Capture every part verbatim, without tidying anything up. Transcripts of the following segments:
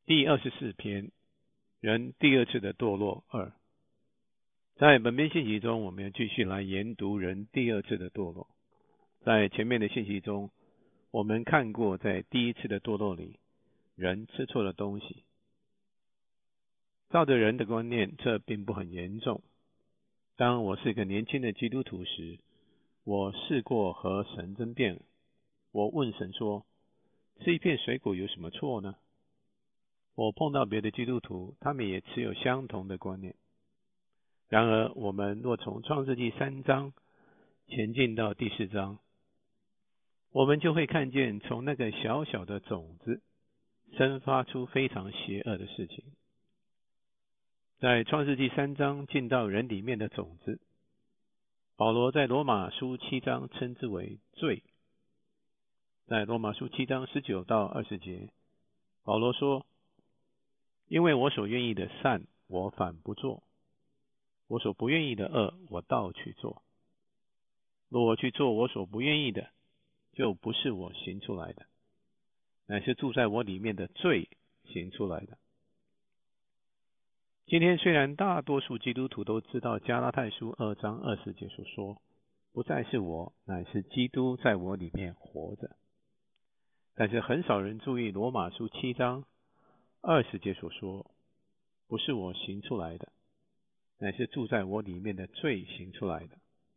第二十四篇，人第二次的堕落二。在本篇信息中，我们要继续来研读人第二次的堕落。在前面的信息中，我们看过在第一次的堕落里，人吃错了东西。照着人的观念，这并不很严重。当我是个年轻的基督徒时，我试过和神争辩。我问神说，吃一片水果有什么错呢？我碰到别的基督徒，他们也持有相同的观念。然而，我们若从创世纪三章前进到第四章，我们就会看见从那个小小的种子生发出非常邪恶的事情。在创世纪三章进到人里面的种子，保罗在罗马书七章称之为罪。在罗马书七章十九到二十节，保罗说，因为我所愿意的善，我反不做；我所不愿意的恶，我倒去做。若我去做我所不愿意的，就不是我行出来的，乃是住在我里面的罪行出来的。今天虽然大多数基督徒都知道加拉太书二章二十节所说，不再是我，乃是基督在我里面活着，但是很少人注意罗马书七章二十节所说，不是我行出来的，乃是住在我里面的罪行出来的。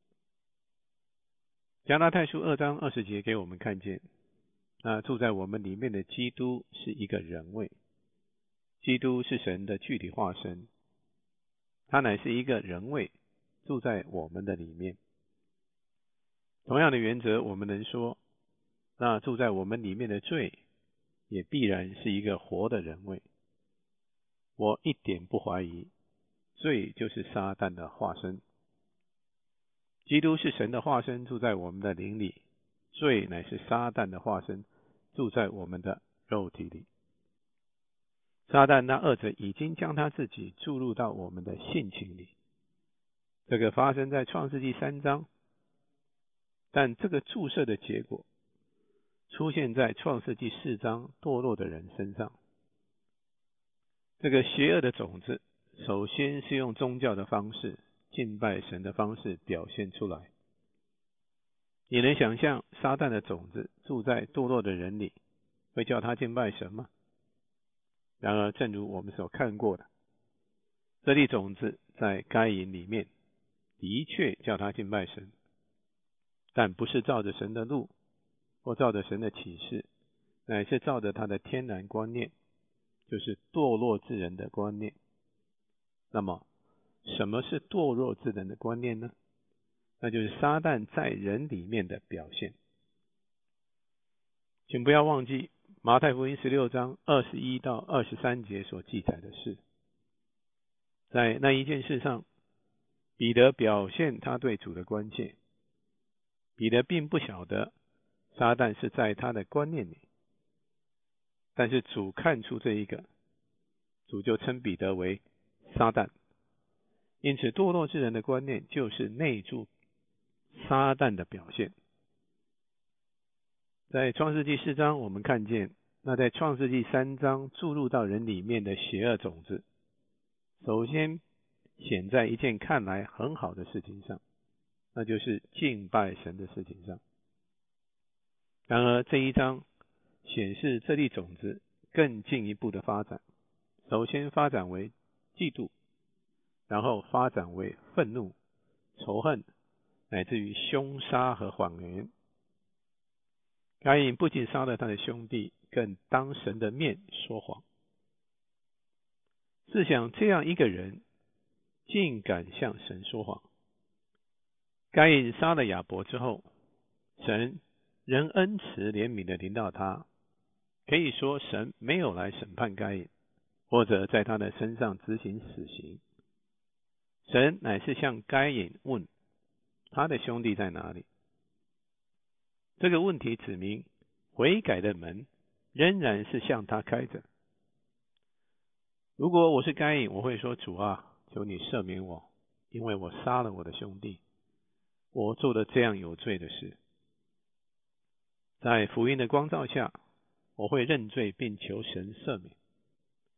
加拉太书二章二十节给我们看见，那住在我们里面的基督是一个人位。基督是神的具体化身，他乃是一个人位，住在我们的里面。同样的原则，我们能说，那住在我们里面的罪，也必然是一个活的人位。我一点不怀疑，罪就是撒旦的化身。基督是神的化身，住在我们的灵里；罪乃是撒旦的化身，住在我们的肉体里。撒旦那二者已经将他自己注入到我们的性情里，这个发生在创世纪三章，但这个注射的结果出现在创世纪四章堕落的人身上。这个邪恶的种子首先是用宗教的方式，敬拜神的方式表现出来。你能想象撒旦的种子住在堕落的人里，会叫他敬拜神吗？然而正如我们所看过的，这粒种子在该隐里面的确叫他敬拜神，但不是照着神的路或照着神的启示，乃是照着他的天然观念，就是堕落之人的观念。那么什么是堕落之人的观念呢？那就是撒旦在人里面的表现。请不要忘记马太福音十六章二十一到二十三节所记载的事。在那一件事上，彼得表现他对主的关切。彼得并不晓得撒旦是在他的观念里，但是主看出这一个，主就称彼得为撒旦。因此堕落之人的观念就是内住撒旦的表现。在创世纪四章，我们看见那在创世纪三章注入到人里面的邪恶种子，首先显在一件看来很好的事情上，那就是敬拜神的事情上。然而这一章显示这粒种子更进一步的发展，首先发展为嫉妒，然后发展为愤怒、仇恨，乃至于凶杀和谎言。该隐不仅杀了他的兄弟，更当神的面说谎。试想这样一个人竟敢向神说谎。该隐杀了亚伯之后，神仍恩慈怜悯的临到他，可以说神没有来审判该隐，或者在他的身上执行死刑。神乃是向该隐问他的兄弟在哪里。这个问题指明悔改的门仍然是向他开着。如果我是该隐，我会说，主啊，求你赦免我，因为我杀了我的兄弟，我做了这样有罪的事。在福音的光照下，我会认罪并求神赦免。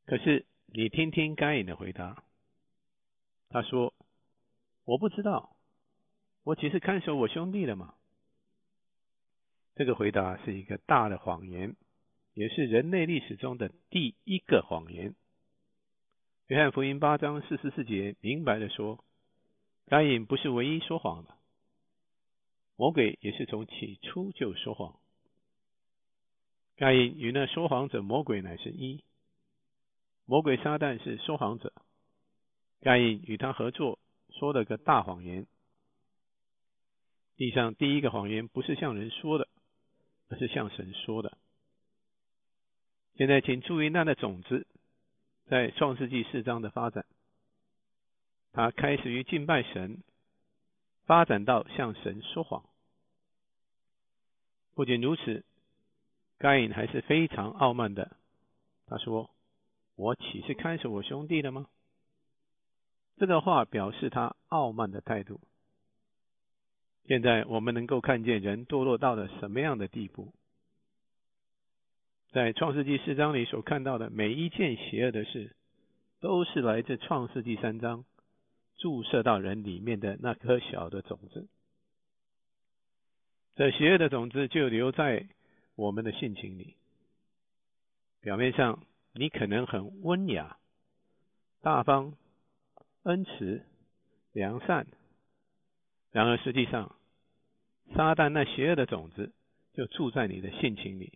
可是你听听该隐的回答，他说：“我不知道，我岂是看守我兄弟的吗？”这个回答是一个大的谎言，也是人类历史中的第一个谎言。约翰福音八章四十四节明白的说，该隐不是唯一说谎的，魔鬼也是从起初就说谎。该隐与那说谎者魔鬼乃是一，魔鬼撒旦是说谎者，该隐与他合作，说了个大谎言。地上第一个谎言不是向人说的，而是向神说的。现在请注意那的种子在创世纪四章的发展，它开始于敬拜神，发展到向神说谎。不仅如此，该隐还是非常傲慢的，他说：“我岂是看守我兄弟的吗？”这个话表示他傲慢的态度。现在我们能够看见人堕落到了什么样的地步。在创世纪四章里所看到的每一件邪恶的事，都是来自创世纪三章注射到人里面的那颗小的种子。这邪恶的种子就留在我们的性情里。表面上你可能很温雅、大方、恩慈、良善，然而实际上，撒旦那邪恶的种子就住在你的性情里。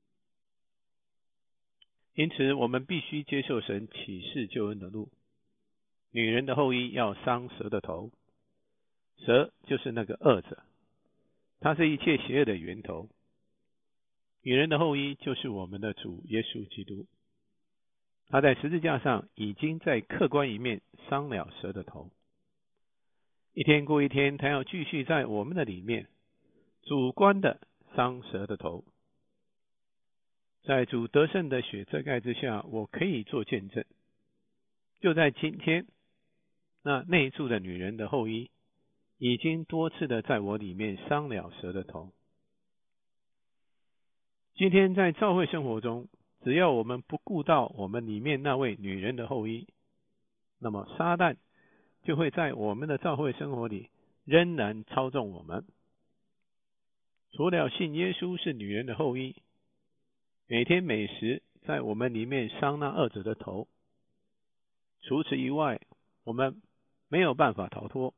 因此，我们必须接受神启示救恩的路。女人的后裔要伤蛇的头，蛇就是那个恶者，它是一切邪恶的源头。女人的后裔就是我们的主耶稣基督，他在十字架上已经在客观一面伤了蛇的头。一天过一天，他要继续在我们的里面主观的伤蛇的头。在主得胜的血遮盖之下，我可以做见证。就在今天，那内住的女人的后裔已经多次的在我里面伤了蛇的头。今天在教会生活中，只要我们不顾到我们里面那位女人的后裔，那么撒旦就会在我们的教会生活里仍然操纵我们。除了信耶稣是女人的后裔，每天每时在我们里面伤那恶者的头，除此以外，我们没有办法逃脱。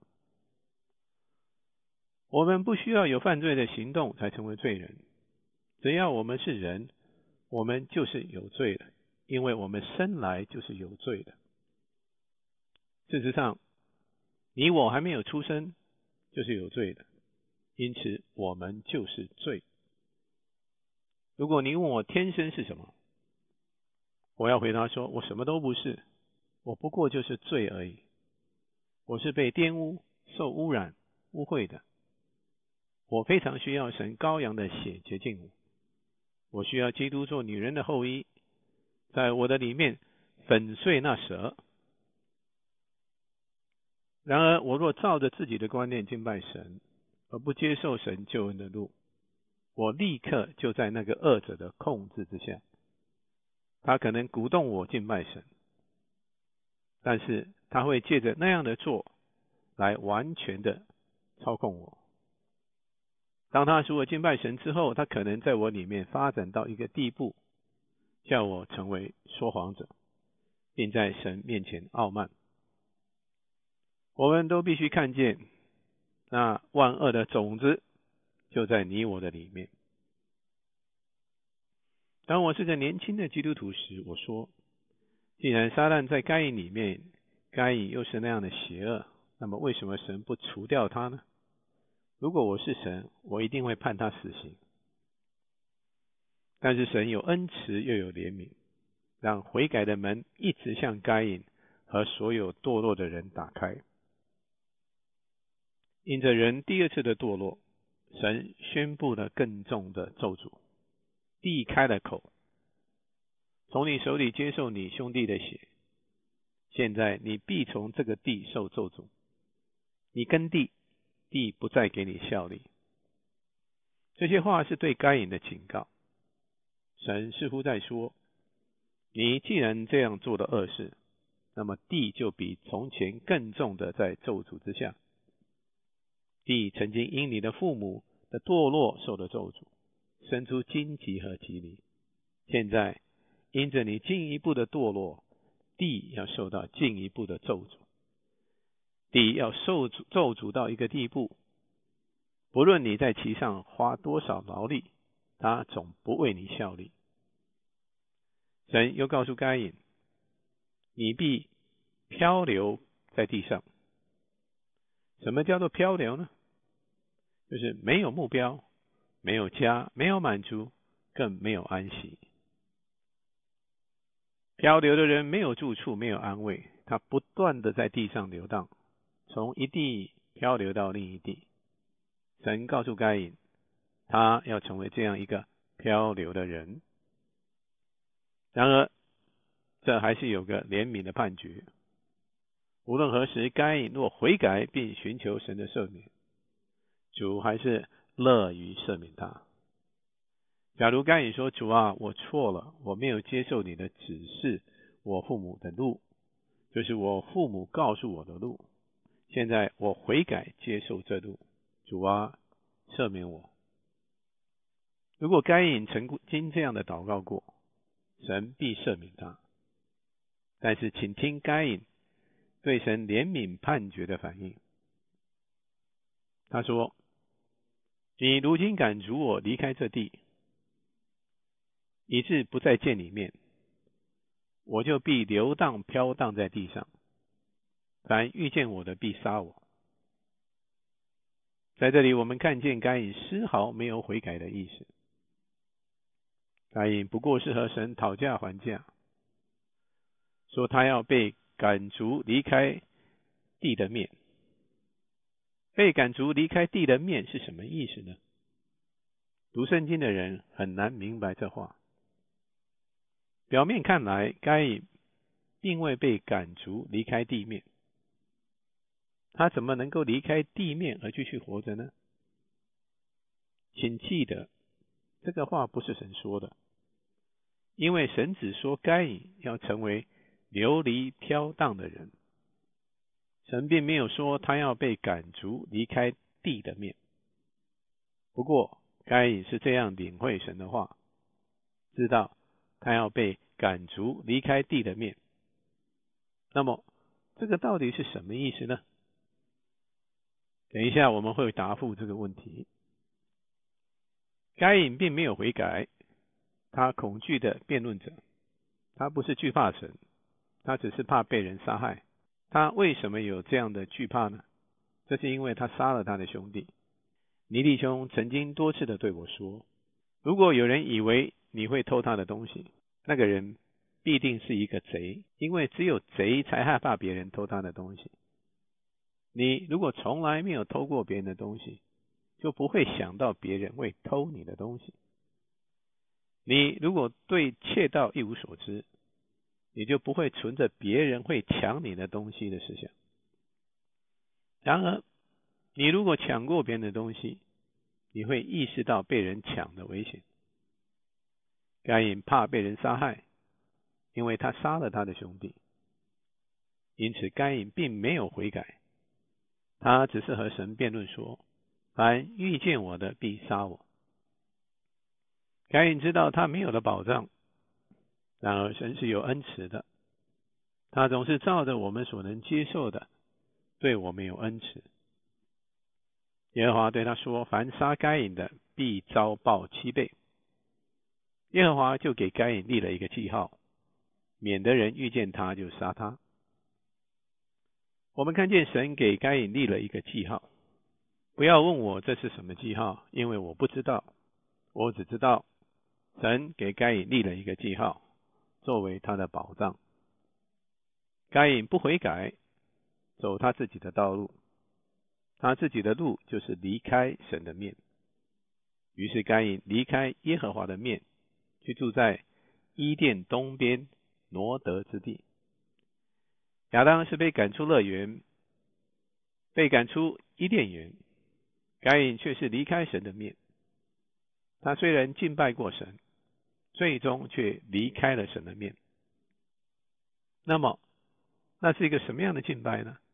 我们不需要有犯罪的行动才成为罪人，只要我们是人，我们就是有罪的，因为我们生来就是有罪的。事实上，你我还没有出生就是有罪的，因此我们就是罪。如果你问我天生是什么，我要回答说，我什么都不是，我不过就是罪而已。我是被玷污、受污染、污秽的。我非常需要神羔羊的血洁净我。我需要基督做女人的后裔，在我的里面粉碎那蛇。然而，我若照着自己的观念敬拜神，而不接受神救恩的路，我立刻就在那个恶者的控制之下。他可能鼓动我敬拜神，但是他会借着那样的做来完全的操控我。当他使我敬拜神之后，他可能在我里面发展到一个地步，叫我成为说谎者，并在神面前傲慢。我们都必须看见，那万恶的种子就在你我的里面。当我是个年轻的基督徒时，我说，既然撒旦在该隐里面，该隐又是那样的邪恶，那么为什么神不除掉他呢？如果我是神，我一定会判他死刑。但是神有恩慈又有怜悯，让悔改的门一直向该隐和所有堕落的人打开。因着人第二次的堕落，神宣布了更重的咒诅。地开了口，从你手里接受你兄弟的血，现在你必从这个地受咒诅。你耕地，地不再给你效力。这些话是对该隐的警告。神似乎在说， 你既然这样做了恶事，那么地就比从前更重的在咒诅之下。地曾经因你的父母的堕落受了咒诅，生出荆棘和棘藜。现在因着你进一步的堕落，地要受到进一步的咒诅。地要受咒诅到一个地步，不论你在其上花多少劳力，他总不为你效力。神又告诉该隐，你必漂流在地上。什么叫做漂流呢？就是没有目标，没有家，没有满足，更没有安息。漂流的人没有住处，没有安慰，他不断的在地上流荡，从一地漂流到另一地。神告诉该隐，他要成为这样一个漂流的人。然而，这还是有个怜悯的判决。无论何时，该隐若悔改并寻求神的赦免，主还是乐于赦免他。假如该隐说，主啊，我错了，我没有接受你的指示，我父母的路，就是我父母告诉我的路，现在我悔改接受这路，主啊，赦免我。如果该隐曾经这样的祷告过，神必赦免他。但是请听该隐对神怜悯判决的反应。他说，你如今赶逐我离开这地，以致不再见你面，我就必流荡飘荡在地上，凡遇见我的必杀我。在这里我们看见该隐丝毫没有悔改的意思。该隐不过是和神讨价还价，说他要被赶逐离开地的面。被赶逐离开地的面是什么意思呢？读圣经的人很难明白这话。表面看来，该隐并未被赶逐离开地面，他怎么能够离开地面而继续活着呢？请记得，这个话不是神说的，因为神只说该隐要成为流离飘荡的人，神并没有说他要被赶逐离开地的面。不过该隐是这样领会神的话，知道他要被赶逐离开地的面。那么这个到底是什么意思呢？等一下我们会答复这个问题。该隐并没有悔改，他恐惧的辩论者，他不是惧怕神，他只是怕被人杀害。他为什么有这样的惧怕呢？这是因为他杀了他的兄弟。尼弟兄曾经多次的对我说，如果有人以为你会偷他的东西，那个人必定是一个贼，因为只有贼才害怕别人偷他的东西。你如果从来没有偷过别人的东西，就不会想到别人会偷你的东西。你如果对窃盗一无所知，你就不会存着别人会抢你的东西的思想。然而，你如果抢过别人的东西，你会意识到被人抢的危险。该隐怕被人杀害，因为他杀了他的兄弟。因此该隐并没有悔改，他只是和神辩论说，凡遇见我的必杀我。该隐知道他没有了保障，然而神是有恩慈的，他总是照着我们所能接受的对我们有恩慈。耶和华对他说，凡杀该隐的必遭报七倍。耶和华就给该隐立了一个记号，免得人遇见他就杀他。我们看见神给该隐立了一个记号。不要问我这是什么记号，因为我不知道。我只知道神给该隐立了一个记号，作为他的保障。该隐不悔改，走他自己的道路，他自己的路就是离开神的面。于是该隐离开耶和华的面，去住在伊甸东边挪得之地。亚当是被赶出乐园，被赶出伊甸园，该隐却是离开神的面。他虽然敬拜过神，最终却离开了神的面。 那么，那是一个什么样的敬拜呢？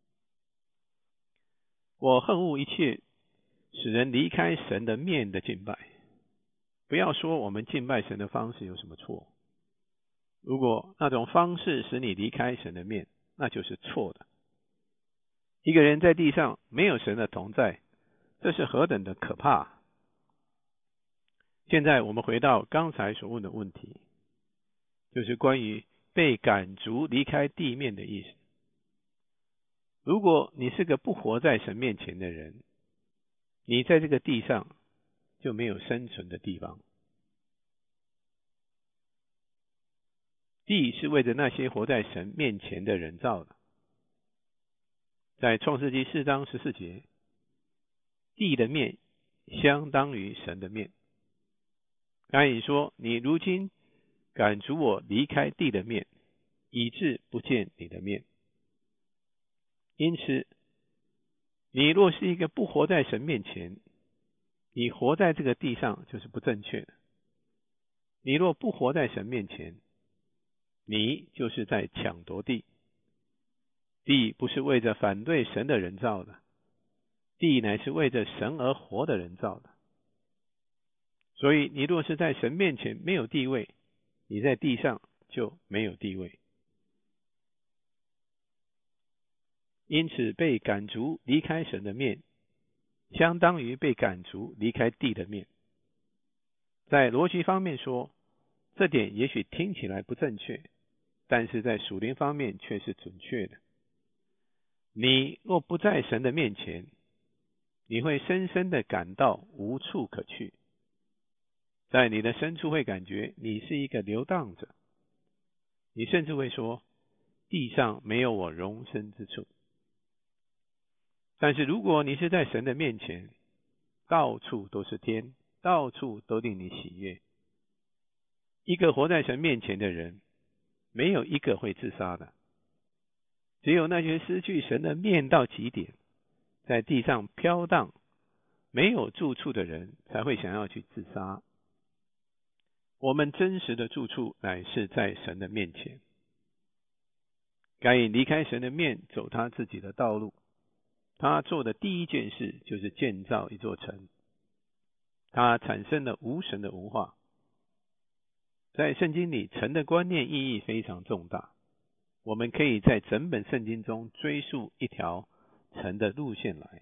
我恨恶一切使人离开神的面的敬拜。不要说我们敬拜神的方式有什么错，如果那种方式使你离开神的面，那就是错的。一个人在地上没有神的同在，这是何等的可怕！现在我们回到刚才所问的问题，就是关于被赶逐离开地面的意思。如果你是个不活在神面前的人，你在这个地上就没有生存的地方。地是为着那些活在神面前的人造的。在创世纪四章十四节，地的面相当于神的面。该隐说，你如今赶逐我离开地的面，以致不见你的面。因此，你若是一个不活在神面前，你活在这个地上就是不正确的。你若不活在神面前，你就是在抢夺地。地不是为着反对神的人造的，地乃是为着神而活的人造的。所以你若是在神面前没有地位，你在地上就没有地位。因此被赶逐离开神的面，相当于被赶逐离开地的面。在逻辑方面说，这点也许听起来不正确，但是在属灵方面却是准确的。你若不在神的面前，你会深深的感到无处可去，在你的深处会感觉你是一个流荡者，你甚至会说，地上没有我容身之处。但是如果你是在神的面前，到处都是天，到处都令你喜悦。一个活在神面前的人，没有一个会自杀的，只有那些失去神的面到极点，在地上飘荡没有住处的人才会想要去自杀。我们真实的住处乃是在神的面前。该隐离开神的面，走他自己的道路。他做的第一件事就是建造一座城。他产生了无神的文化。在圣经里，城的观念意义非常重大。我们可以在整本圣经中追溯一条城的路线来。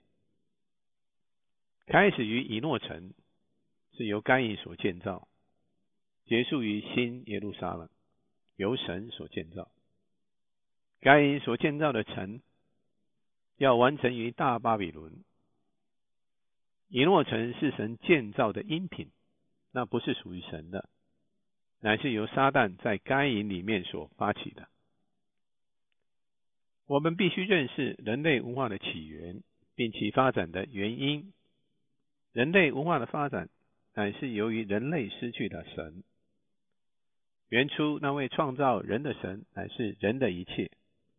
开始于以诺城，是由该隐所建造，结束于新耶路撒冷，由神所建造。该隐所建造的城要完成于大巴比伦。以诺城是神建造的音频，那不是属于神的，乃是由撒旦在该隐里面所发起的。我们必须认识人类文化的起源，并其发展的原因。人类文化的发展乃是由于人类失去了神。原初那位创造人的神乃是人的一切。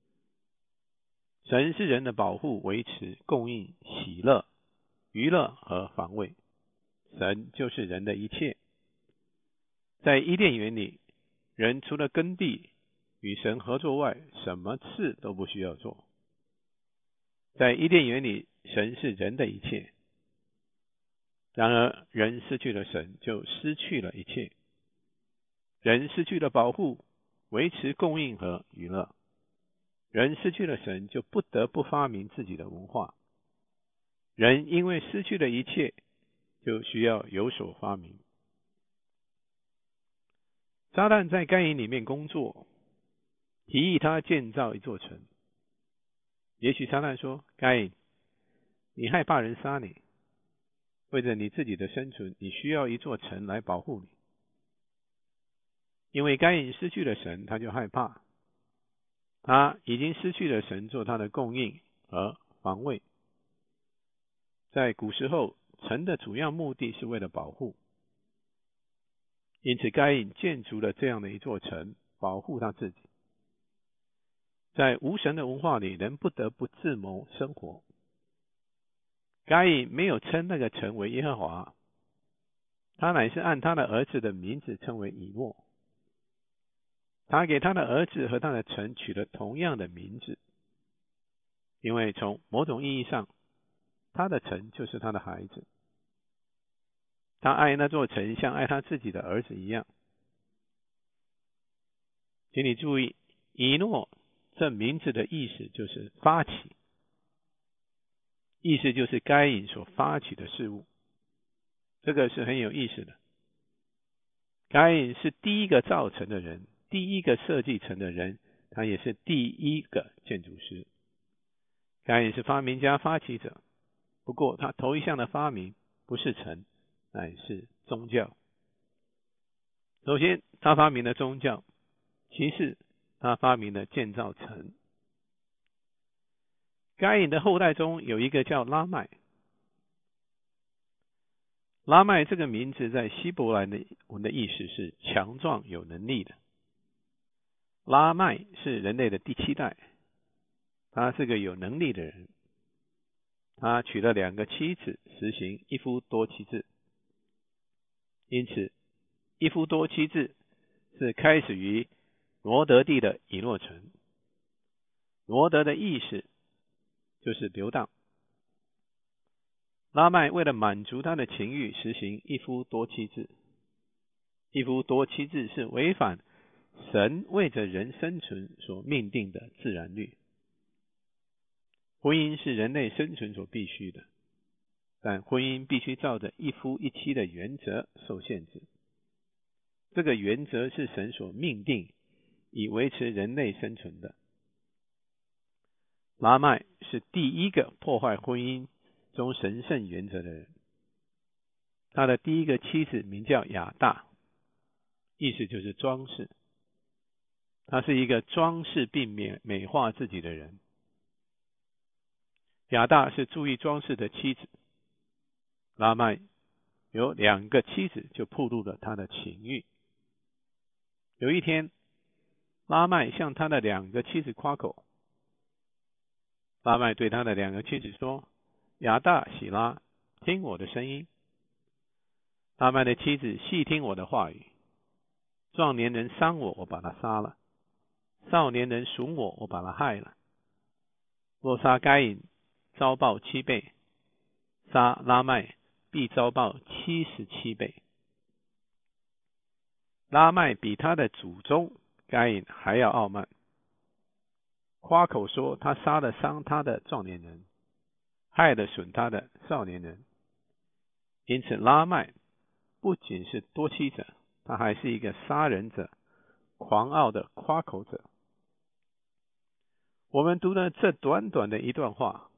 神是人的保护、维持、供应、喜乐、娱乐和防卫。神就是人的一切。在伊甸园里，人除了耕地与神合作外，什么事都不需要做。在伊甸园里，神是人的一切。然而，人失去了神，就失去了一切。人失去了保护、维持、供应和娱乐。人失去了神，就不得不发明自己的文化。人因为失去了一切，就需要有所发明。撒旦在该隐里面工作，提议他建造一座城。也许撒旦说，该隐，你害怕人杀你，为着你自己的生存，你需要一座城来保护你。因为该隐失去了神，他就害怕。他已经失去了神做他的供应和防卫。在古时候，城的主要目的是为了保护。因此该隐建筑了这样的一座城，保护他自己。在无神的文化里，人不得不自谋生活。该隐没有称那个城为耶和华，他乃是按他的儿子的名字称为以诺。 他给他的儿子和他的城取了同样的名字，因为从某种意义上，他的城就是他的孩子。他爱那座城像爱他自己的儿子一样。请你注意，以诺这名字的意思就是发起，意思就是该隐所发起的事物。这个是很有意思的。该隐是第一个造城的人，第一个设计城的人，他也是第一个建筑师。该隐是发明家、发起者，不过他头一项的发明不是城，乃是宗教。首先，他发明了宗教；其次，他发明了建造城。该隐的后代中有一个叫拉麦。拉麦这个名字在希伯来文的意思是强壮有能力的。拉麦是人类的第七代，他是个有能力的人。他娶了两个妻子，实行一夫多妻制。因此，一夫多妻制是开始于罗德地的以诺城。罗德的意思就是流荡。拉麦为了满足他的情欲，实行一夫多妻制。一夫多妻制是违反神为着人生存所命定的自然律。婚姻是人类生存所必须的，但婚姻必须照着一夫一妻的原则受限制。这个原则是神所命定以维持人类生存的。拉麦是第一个破坏婚姻中神圣原则的人。他的第一个妻子名叫亚大，意思就是装饰。他是一个装饰并美化自己的人。亚大是注意装饰的妻子。拉麦有两个妻子，就暴露了他的情欲。有一天，拉麦向他的两个妻子夸口。拉麦对他的两个妻子说：亚大、喜拉，听我的声音。拉麦的妻子细听我的话语。壮年人伤我，我把他杀了；少年人损我，我把他害了。若杀该隐，遭报七倍；杀拉麦，必遭报七十七倍。拉麦比他的祖宗该隐还要傲慢，夸口说他杀了伤他的壮年人，害了损他的少年人。因此拉麦不仅是多妻者，他还是一个杀人者，狂傲的夸口者。我们读了这短短的一段话，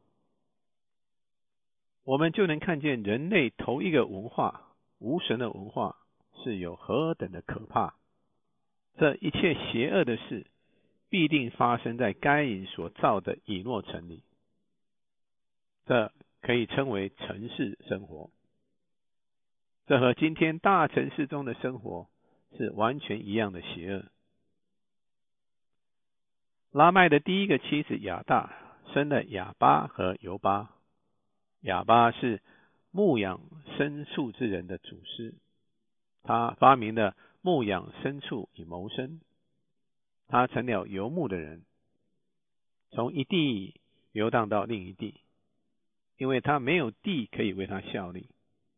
我们就能看见人类头一个文化，无神的文化是有何等的可怕。这一切邪恶的事必定发生在该隐所造的以诺城里。这可以称为城市生活。这和今天大城市中的生活是完全一样的邪恶。拉麦的第一个妻子亚大生了亚巴和犹巴。亚巴是牧养牲畜之人的祖师，他发明了牧养牲畜以谋生。他成了游牧的人，从一地游荡到另一地，因为他没有地可以为他效力。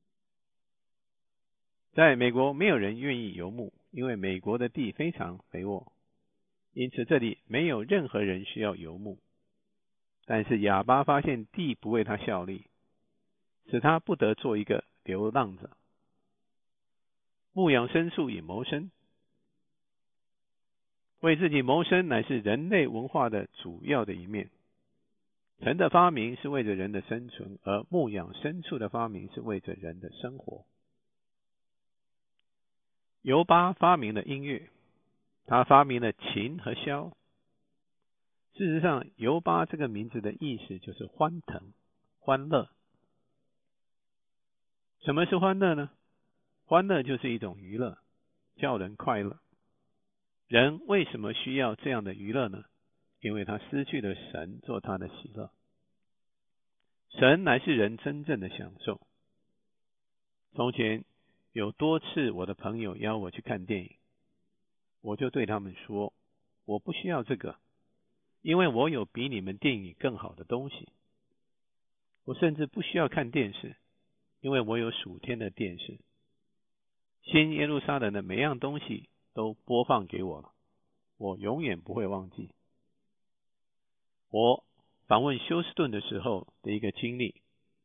在美国，没有人愿意游牧，因为美国的地非常肥沃，因此这里没有任何人需要游牧。但是亚巴发现地不为他效力，使他不得做一个流浪者。牧养牲畜以谋生，为自己谋生乃是人类文化的主要的一面。城的发明是为着人的生存，而牧养牲畜的发明是为着人的生活。犹巴发明了音乐，他发明了琴和箫。事实上，犹巴这个名字的意思就是欢腾、欢乐。什么是欢乐呢？欢乐就是一种娱乐，叫人快乐。人为什么需要这样的娱乐呢？因为他失去了神做他的喜乐。神乃是人真正的享受。从前有多次我的朋友邀我去看电影， 我就对他们说，我不需要这个，因为我有比你们电影更好的东西。我甚至不需要看电视，因为我有属天的电视。新耶路撒冷的每样东西都播放给我了，我永远不会忘记。我访问休斯顿的时候的一个经历，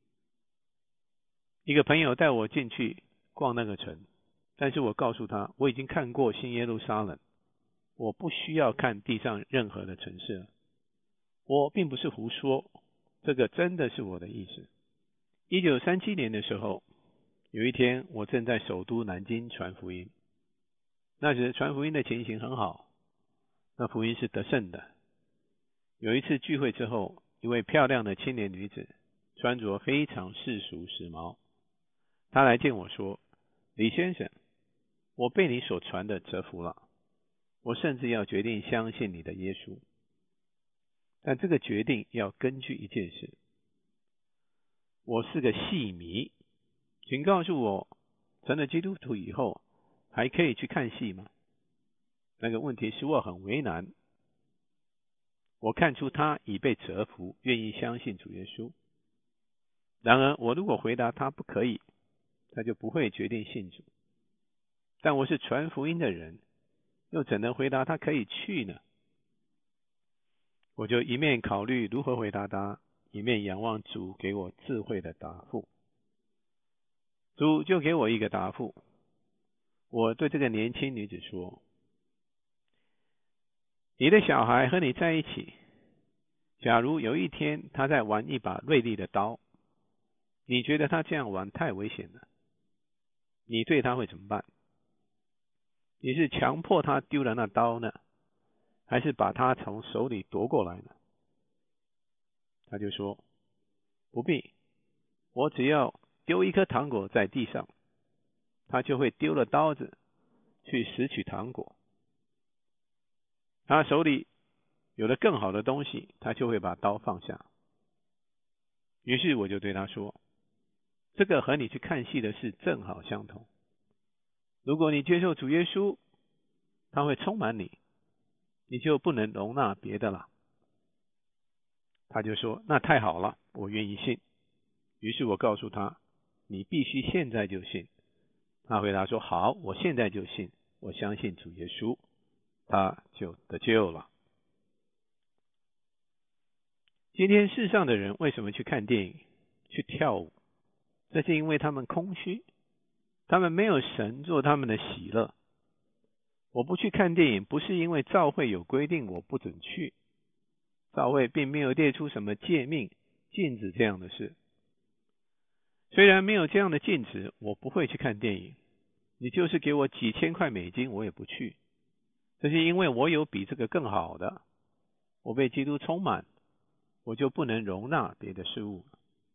一个朋友带我进去逛那个城，但是我告诉他，我已经看过新耶路撒冷，我不需要看地上任何的城市了。我并不是胡说，这个真的是我的意思。一九三七年的时候，有一天我正在首都南京传福音，那时传福音的情形很好，那福音是得胜的。有一次聚会之后，一位漂亮的青年女子，穿着非常世俗时髦，她来见我说，李先生，我被你所传的折服了，我甚至要决定相信你的耶稣。但这个决定要根据一件事，我是个戏迷，请告诉我，成了基督徒以后还可以去看戏吗？那个问题使我很为难。我看出他已被折服，愿意相信主耶稣。然而我如果回答他不可以，他就不会决定信主。但我是传福音的人，又怎能回答他可以去呢？我就一面考虑如何回答他，一面仰望主给我智慧的答复。主就给我一个答复。我对这个年轻女子说，你的小孩和你在一起，假如有一天他在玩一把锐利的刀，你觉得他这样玩太危险了，你对他会怎么办？你是强迫他丢了那刀呢，还是把他从手里夺过来呢？他就说，不必，我只要丢一颗糖果在地上，他就会丢了刀子去拾取糖果。他手里有了更好的东西，他就会把刀放下。于是我就对他说，这个和你去看戏的事正好相同。如果你接受主耶稣，他会充满你，你就不能容纳别的了。他就说，那太好了，我愿意信。于是我告诉他，你必须现在就信。他回答说，好，我现在就信，我相信主耶稣。他就得救了。今天世上的人为什么去看电影、去跳舞？这是因为他们空虚，他们没有神做他们的喜乐。我不去看电影，不是因为教会有规定我不准去，教会并没有列出什么诫命禁止这样的事。虽然没有这样的禁止，我不会去看电影。你就是给我几千块美金，我也不去。这是因为我有比这个更好的，我被基督充满，我就不能容纳别的事物。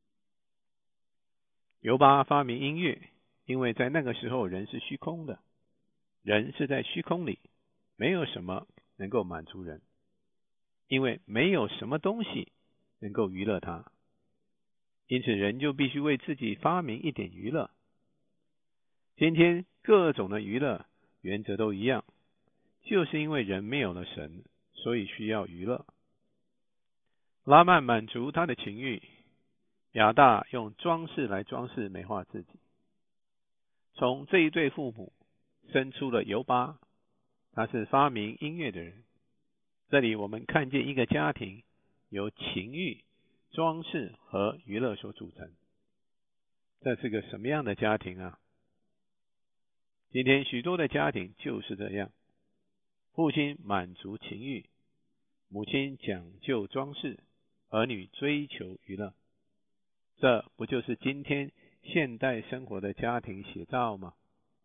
尤巴发明音乐，因为在那个时候人是虚空的，人是在虚空里，没有什么能够满足人，因为没有什么东西能够娱乐他，因此人就必须为自己发明一点娱乐。今天各种的娱乐原则都一样，就是因为人没有了神，所以需要娱乐。拉曼满足他的情欲，亚大用装饰来装饰美化自己。从这一对父母生出了尤巴，他是发明音乐的人。这里我们看见一个家庭由情欲、装饰和娱乐所组成。这是个什么样的家庭啊？今天许多的家庭就是这样，父亲满足情欲，母亲讲究装饰，儿女追求娱乐。这不就是今天现代生活的家庭写照吗？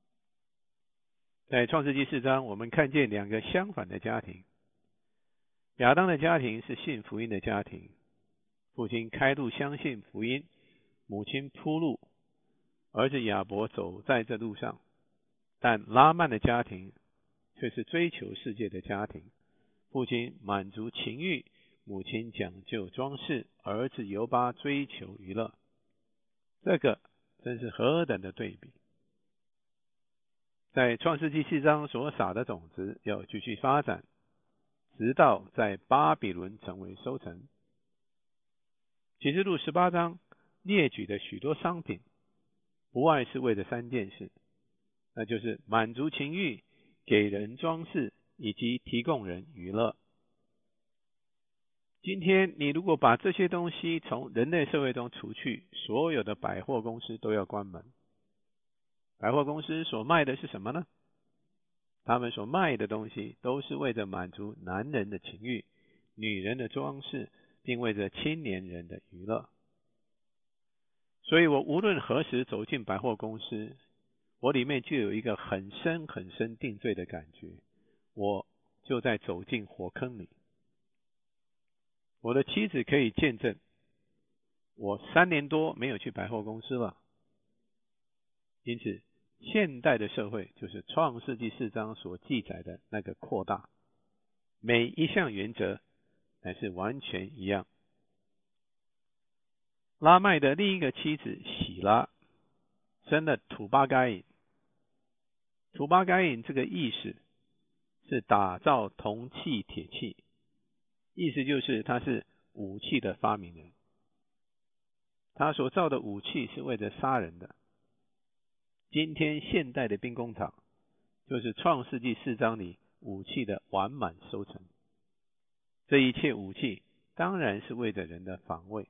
在创世纪四章，我们看见两个相反的家庭。亚当的家庭是信福音的家庭，父亲开路相信福音，母亲铺路，儿子亚伯走在这路上。但拉曼的家庭却是追求世界的家庭，父亲满足情欲，母亲讲究装饰，儿子尤巴追求娱乐。这个真是何等的对比！ 在创世纪四章所撒的种子要继续发展，直到在巴比伦成为收成。启示录十八章列举的许多商品，不外是为了三件事，那就是满足情欲、给人装饰以及提供人娱乐。今天你如果把这些东西从人类社会中除去，所有的百货公司都要关门。百货公司所卖的是什么呢？他们所卖的东西都是为了满足男人的情欲、女人的装饰，并为着青年人的娱乐。所以我无论何时走进百货公司，我里面就有一个很深很深定罪的感觉，我就在走进火坑里。我的妻子可以见证，我三年多没有去百货公司了。因此现代的社会就是创世纪四章所记载的那个扩大，每一项原则乃是完全一样。拉麦的另一个妻子喜拉生了土巴该隐，土巴该隐这个意思是打造铜器铁器，意思就是他是武器的发明人，他所造的武器是为了杀人的。今天现代的兵工厂就是创世纪四章里武器的完满收成，这一切武器当然是为了人的防卫。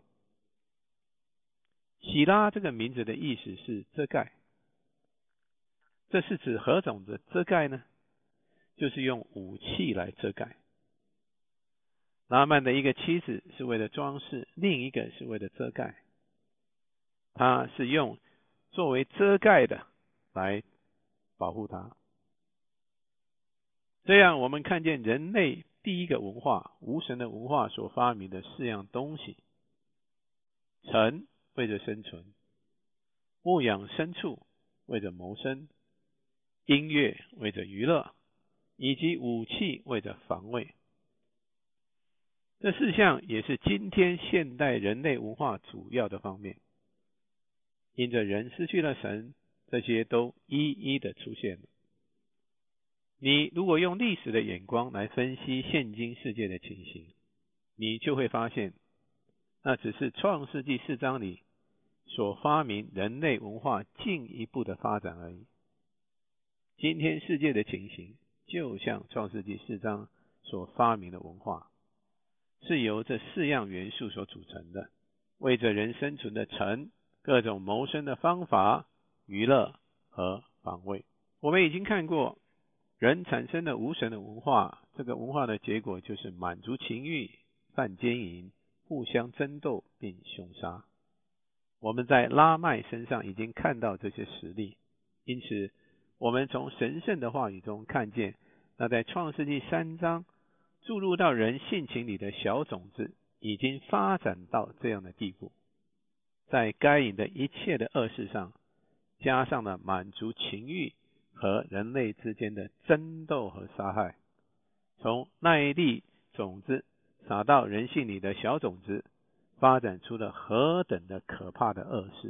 喜拉这个名字的意思是遮盖，这是指何种的遮盖呢？就是用武器来遮盖。拉曼的一个妻子是为了装饰，另一个是为了遮盖，他是用作为遮盖的来保护他。这样我们看见人类第一个文化，无神的文化所发明的四样东西：城为了生存，牧养牲畜为了谋生，音乐为了娱乐，以及武器为了防卫。这四项也是今天现代人类文化主要的方面。因着人失去了神，这些都一一的出现了。你如果用历史的眼光来分析现今世界的情形，你就会发现，那只是创世纪四章里所发明人类文化进一步的发展而已。今天世界的情形，就像创世纪四章所发明的文化，是由这四样元素所组成的，为着人生存的城、各种谋生的方法、娱乐和防卫。我们已经看过，人产生了无神的文化，这个文化的结果就是满足情欲、犯奸淫、互相争斗并凶杀。我们在拉麦身上已经看到这些实例，因此我们从神圣的话语中看见，那在创世纪三章注入到人性情里的小种子已经发展到这样的地步，在该隐的一切的恶事上加上了满足情欲和人类之间的争斗和杀害。从那一粒种子撒到人性里的小种子，发展出了何等的可怕的恶事。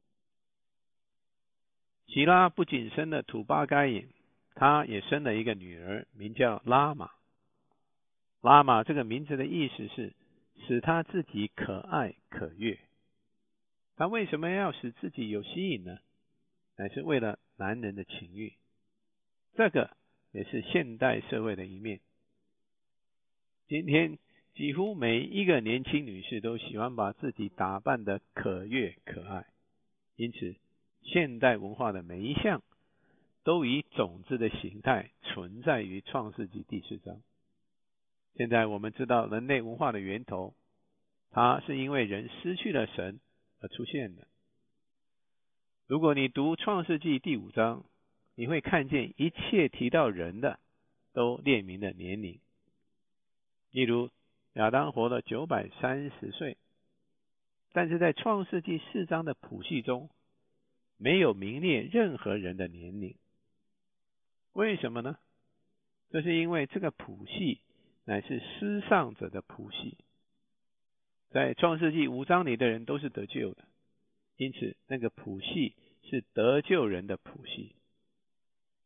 喜拉不仅生了土巴该隐，他也生了一个女儿，名叫拉玛。拉玛这个名字的意思是使他自己可爱可悦。他为什么要使自己有吸引呢？乃是为了男人的情欲。这个也是现代社会的一面。今天几乎每一个年轻女士都喜欢把自己打扮得可悦可爱，因此现代文化的每一项都以种子的形态存在于创世纪第四章。现在我们知道人类文化的源头，它是因为人失去了神而出现的。如果你读创世纪第五章，你会看见一切提到人的都列明了年龄。例如亚当活了九百三十岁，但是在创世纪四章的谱系中没有名列任何人的年龄。为什么呢？这是因为这个谱系乃是失丧者的谱系。在创世纪五章里的人都是得救的，因此那个谱系是得救人的谱系。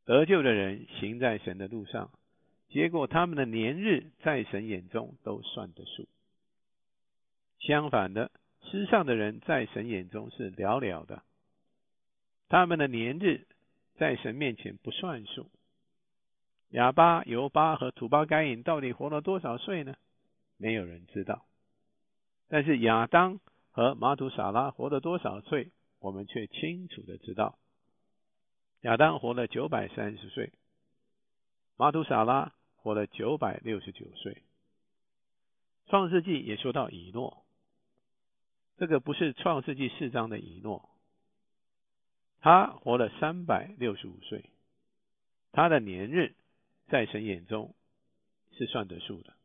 得救的人行在神的路上，结果他们的年日在神眼中都算得数。相反的，世上的人在神眼中是寥寥的，他们的年日在神面前不算数。亚巴、犹巴和土巴该隐到底活了多少岁呢？没有人知道。但是亚当和马土撒拉活了多少岁，我们却清楚的知道。亚当活了九百三十岁，马土撒拉活了九百六十九岁。创世纪也说到以诺，这个不是创世纪四章的以诺，他活了三百六十五岁，他的年日在神眼中是算得数的。